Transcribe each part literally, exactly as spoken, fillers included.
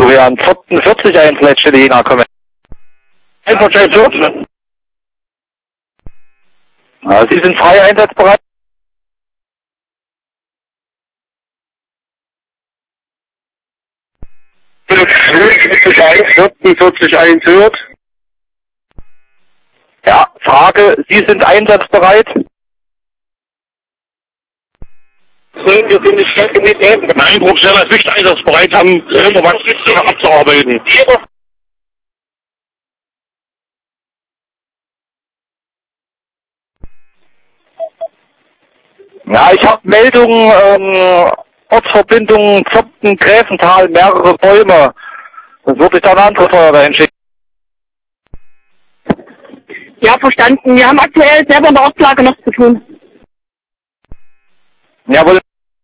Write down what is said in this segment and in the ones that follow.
Florian, vierzig eins, Leitstelle Jena, komme. vierzig eins. Ja, Sie sind frei einsatzbereit. vierzig eins, vierzig eins hört. Ja, Frage, Sie sind einsatzbereit? Nein, wir sind nicht fertig mit dem. Nein, Bruxelles ist nicht einsatzbereit, haben immer was abzuarbeiten. Ja, ich habe Meldungen, ähm, Ortsverbindungen, Zopten, Gräfental, mehrere Bäume. Das würde ich dann eine andere Feuerwehr hinschicken. Ja, verstanden. Wir haben aktuell selber in der Ortslage noch zu tun. Jawohl.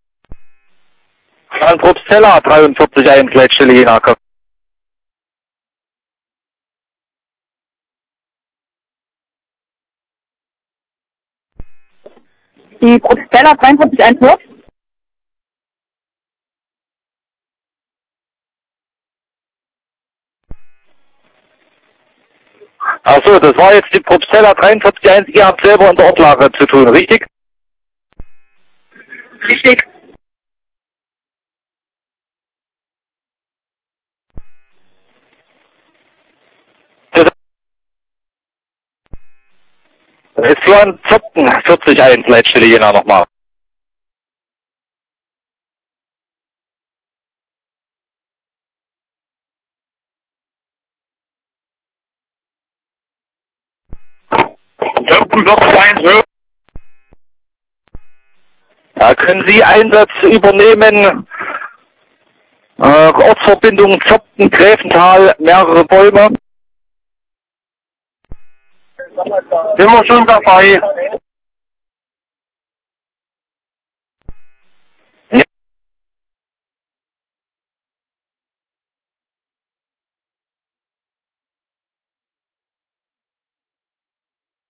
An Probstella, vierzig eins, Leitstelle Jena. Die Probstella vierzig eins hört. Achso, das war jetzt die Probstella vierzig eins, ihr habt selber in der Ortlage zu tun, richtig? Richtig. Das ist Florian Zopten, vierzig eins, Leitstelle Jena nochmal. vierzig eins hört. Da können Sie Einsatz übernehmen. Äh, Ortsverbindung Zopten, Gräfental, mehrere Bäume. Sind wir schon dabei?